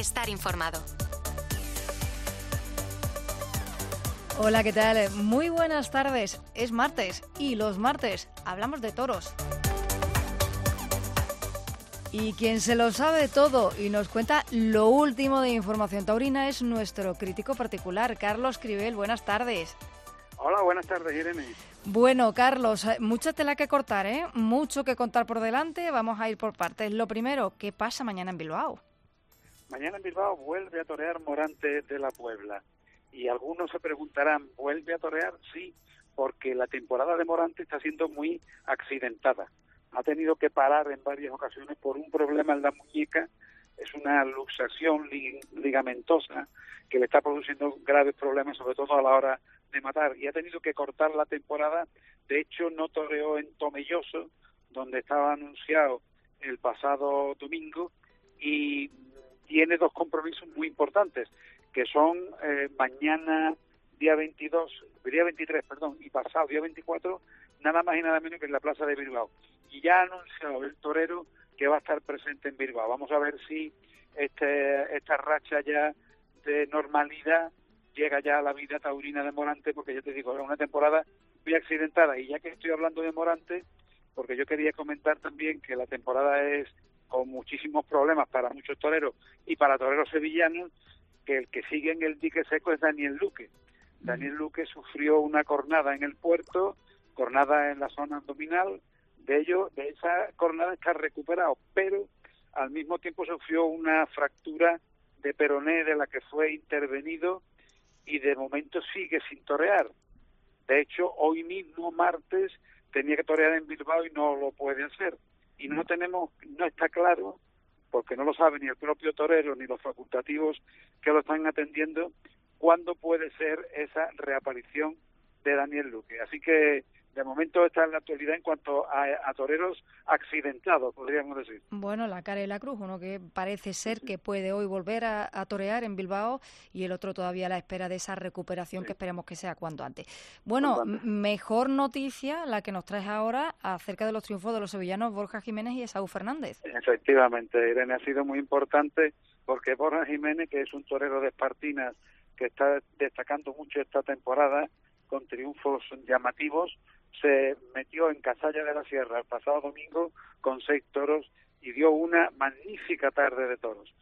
estar informado. Hola, ¿qué tal? Muy buenas tardes. Es martes y los martes hablamos de toros. Y quien se lo sabe todo y nos cuenta lo último de información taurina es nuestro crítico particular, Carlos Cribel. Buenas tardes. Hola, buenas tardes, Irene. Bueno, Carlos, mucha tela que cortar, ¿eh? Mucho que contar por delante. Vamos a ir por partes. Lo primero, ¿qué pasa mañana en Bilbao? Mañana en Bilbao vuelve a torear Morante de la Puebla. Y algunos se preguntarán, ¿vuelve a torear? Sí, porque la temporada de Morante está siendo muy accidentada. Ha tenido que parar en varias ocasiones por un problema en la muñeca. Es una luxación ligamentosa que le está produciendo graves problemas, sobre todo a la hora de matar. Y ha tenido que cortar la temporada. De hecho, no toreó en Tomelloso, donde estaba anunciado el pasado domingo, y tiene dos compromisos muy importantes, que son mañana día 23, y pasado día 24, nada más y nada menos que en la Plaza de Bilbao. Y ya ha anunciado el torero que va a estar presente en Bilbao. Vamos a ver si esta racha ya de normalidad llega ya a la vida taurina de Morante, porque yo te digo, es una temporada muy accidentada. Y ya que estoy hablando de Morante, porque yo quería comentar también que la temporada es con muchísimos problemas para muchos toreros y para toreros sevillanos, que el que sigue en el dique seco es Daniel Luque. Daniel Luque sufrió una cornada en el puerto, cornada en la zona abdominal. De esa cornada está recuperado, pero al mismo tiempo sufrió una fractura de peroné de la que fue intervenido y de momento sigue sin torear. De hecho, hoy mismo, martes, tenía que torear en Bilbao y no lo puede hacer. Y no está claro, porque no lo sabe ni el propio torero ni los facultativos que lo están atendiendo, cuándo puede ser esa reaparición de Daniel Luque. Así que de momento está en la actualidad en cuanto a toreros accidentados, podríamos decir. Bueno, la cara y la cruz, uno que parece ser que puede hoy volver a torear en Bilbao y el otro todavía a la espera de esa recuperación que esperemos que sea cuanto antes. Bueno, mejor noticia la que nos traes ahora acerca de los triunfos de los sevillanos Borja Jiménez y Esaú Fernández. Efectivamente, Irene, ha sido muy importante porque Borja Jiménez, que es un torero de Espartinas que está destacando mucho esta temporada con triunfos llamativos, se metió en Casalla de la Sierra el pasado domingo con 6 toros y dio una magnífica tarde de toros.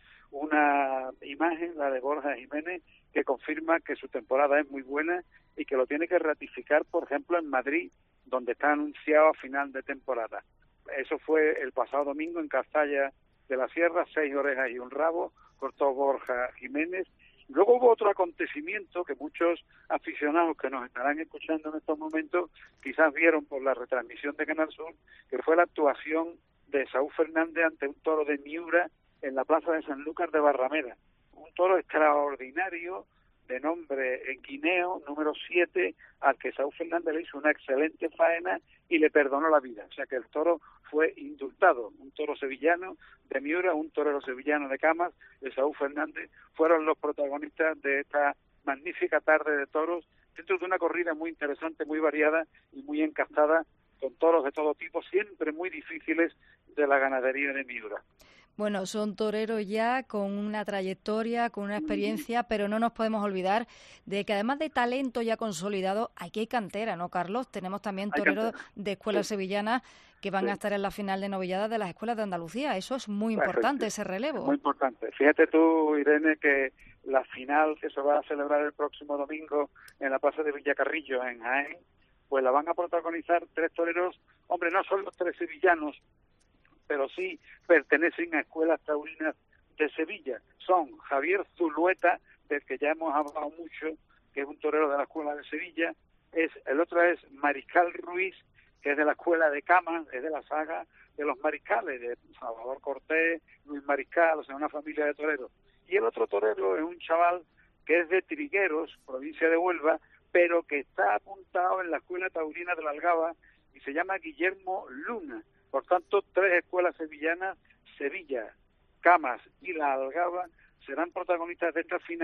Una imagen, la de Borja Jiménez, que confirma que su temporada es muy buena y que lo tiene que ratificar, por ejemplo, en Madrid, donde está anunciado a final de temporada. Eso fue el pasado domingo en Casalla de la Sierra, 6 orejas y un rabo, cortó Borja Jiménez. Luego hubo otro acontecimiento que muchos aficionados que nos estarán escuchando en estos momentos quizás vieron por la retransmisión de Canal Sur, que fue la actuación de Esaú Fernández ante un toro de Miura en la plaza de Sanlúcar de Barrameda. Un toro extraordinario de nombre Equineo, número 7, al que Esaú Fernández le hizo una excelente faena y le perdonó la vida. O sea que el toro fue indultado. Un toro sevillano de Miura, un torero sevillano de Camas, Esaú Fernández, fueron los protagonistas de esta magnífica tarde de toros, dentro de una corrida muy interesante, muy variada y muy encastada, con toros de todo tipo, siempre muy difíciles de la ganadería de Miura. Bueno, son toreros ya con una trayectoria, con una experiencia, pero no nos podemos olvidar de que además de talento ya consolidado, aquí hay cantera, ¿no, Carlos? Tenemos también toreros de escuelas sevillanas que van a estar en la final de novilladas de las escuelas de Andalucía. Eso es muy importante, ese relevo. Muy importante. Fíjate tú, Irene, que la final que se va a celebrar el próximo domingo en la Plaza de Villacarrillo, en Jaén, pues la van a protagonizar 3 toreros. Hombre, no son los 3 sevillanos, pero sí pertenecen a escuelas taurinas de Sevilla. Son Javier Zulueta, del que ya hemos hablado mucho, que es un torero de la escuela de Sevilla. El otro es Mariscal Ruiz, que es de la escuela de Camas, es de la saga de los mariscales, de Salvador Cortés, Luis Mariscal, o sea, una familia de toreros. Y el otro torero es un chaval que es de Trigueros, provincia de Huelva, pero que está apuntado en la escuela taurina de la Algaba y se llama Guillermo Luna. Por tanto, 3 escuelas sevillanas, Sevilla, Camas y la Algaba, serán protagonistas de esta final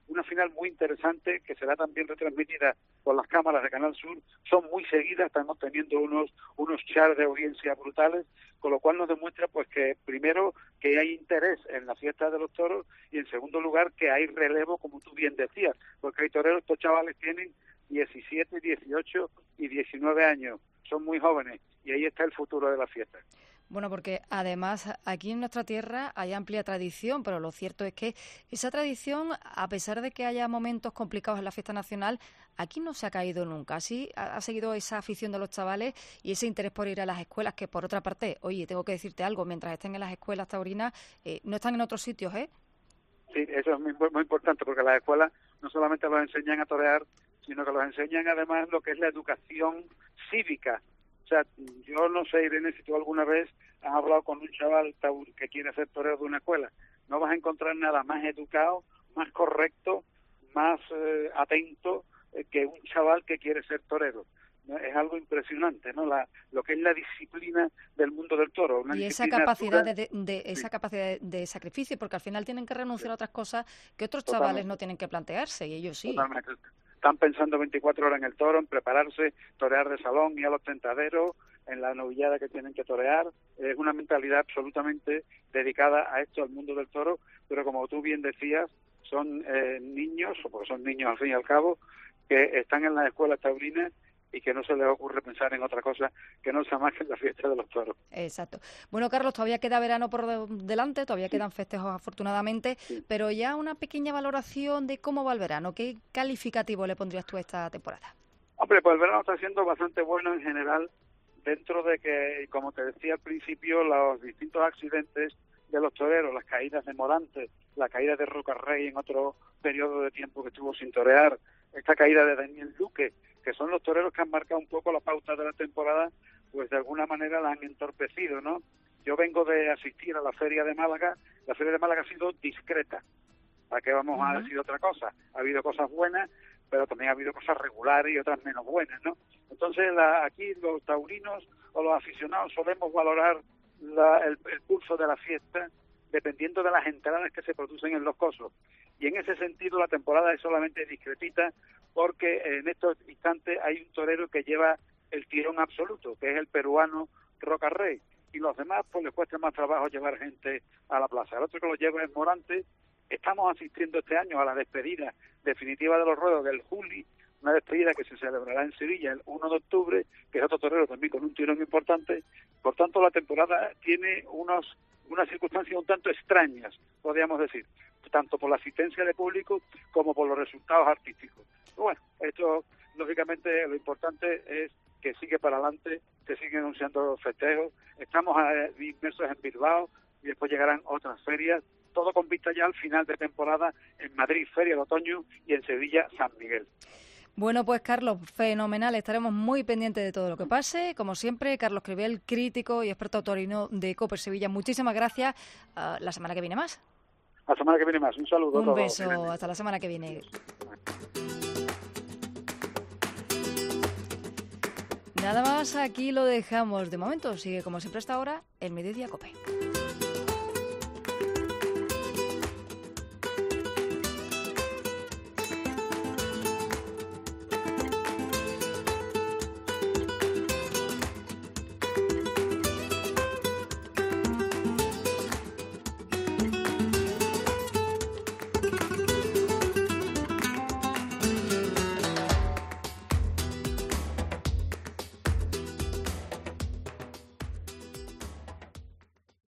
una final muy interesante que será también retransmitida por las cámaras de Canal Sur. Son muy seguidas, estamos teniendo unos shares de audiencia brutales, con lo cual nos demuestra pues que primero que hay interés en la fiesta de los toros y en segundo lugar que hay relevo, como tú bien decías, porque hay toreros, estos chavales tienen 17, 18 y 19 años, son muy jóvenes y ahí está el futuro de la fiesta. Bueno, porque además aquí en nuestra tierra hay amplia tradición, pero lo cierto es que esa tradición, a pesar de que haya momentos complicados en la fiesta nacional, aquí no se ha caído nunca. Así ha seguido esa afición de los chavales y ese interés por ir a las escuelas, que por otra parte, oye, tengo que decirte algo, mientras estén en las escuelas taurinas, no están en otros sitios, ¿eh? Sí, eso es muy importante, porque las escuelas no solamente los enseñan a torear, sino que los enseñan además lo que es la educación cívica. O sea, yo no sé, Irene, si tú alguna vez has hablado con un chaval que quiere ser torero de una escuela. No vas a encontrar nada más educado, más correcto, más atento que un chaval que quiere ser torero. ¿No? Es algo impresionante, ¿no? Lo que es la disciplina del mundo del toro. Y esa capacidad esa capacidad de sacrificio, porque al final tienen que renunciar a otras cosas que otros chavales no tienen que plantearse, y ellos sí. Totalmente. Están pensando 24 horas en el toro, en prepararse, torear de salón, y a los tentaderos, en la novillada que tienen que torear. Es una mentalidad absolutamente dedicada a esto, al mundo del toro, pero como tú bien decías, son niños, o porque son niños al fin y al cabo, que están en las escuelas taurinas y que no se les ocurre pensar en otra cosa que no sea más que en la fiesta de los toros. Exacto. Bueno, Carlos, todavía queda verano por delante, todavía quedan festejos afortunadamente, pero ya una pequeña valoración de cómo va el verano. ¿Qué calificativo le pondrías tú a esta temporada? Hombre, pues el verano está siendo bastante bueno en general, dentro de que, como te decía al principio, los distintos accidentes de los toreros, las caídas de Morante, la caída de Rocarrey en otro periodo de tiempo que estuvo sin torear, esta caída de Daniel Duque, que son los toreros que han marcado un poco la pauta de la temporada, pues de alguna manera la han entorpecido, ¿no? Yo vengo de asistir a la Feria de Málaga. La Feria de Málaga ha sido discreta. ¿Para qué vamos a decir otra cosa? Ha habido cosas buenas, pero también ha habido cosas regulares y otras menos buenas, ¿no? Entonces aquí los taurinos o los aficionados solemos valorar el pulso de la fiesta dependiendo de las entradas que se producen en los cosos. Y en ese sentido la temporada es solamente discretita, porque en estos instantes hay un torero que lleva el tirón absoluto, que es el peruano Rocarrey, y los demás pues les cuesta más trabajo llevar gente a la plaza. El otro que lo lleva es Morante. Estamos asistiendo este año a la despedida definitiva de los ruedos del Juli, una despedida que se celebrará en Sevilla el 1 de octubre, que es otro torero también con un tirón importante. Por tanto, la temporada tiene unas circunstancias un tanto extrañas, podríamos decir, tanto por la asistencia de público como por los resultados artísticos. Pero bueno, esto, lógicamente, lo importante es que sigue para adelante, se siguen anunciando festejos. Estamos inmersos en Bilbao y después llegarán otras ferias, todo con vista ya al final de temporada en Madrid, Feria de Otoño, y en Sevilla, San Miguel. Bueno, pues Carlos, fenomenal. Estaremos muy pendientes de todo lo que pase. Como siempre, Carlos Cribel, crítico y experto taurino de COPE Sevilla. Muchísimas gracias. La semana que viene más. La semana que viene más. Un saludo a todos. Un beso. Hasta la semana que viene. Nada más, aquí lo dejamos. De momento, sigue como siempre hasta ahora el Mediodía COPE.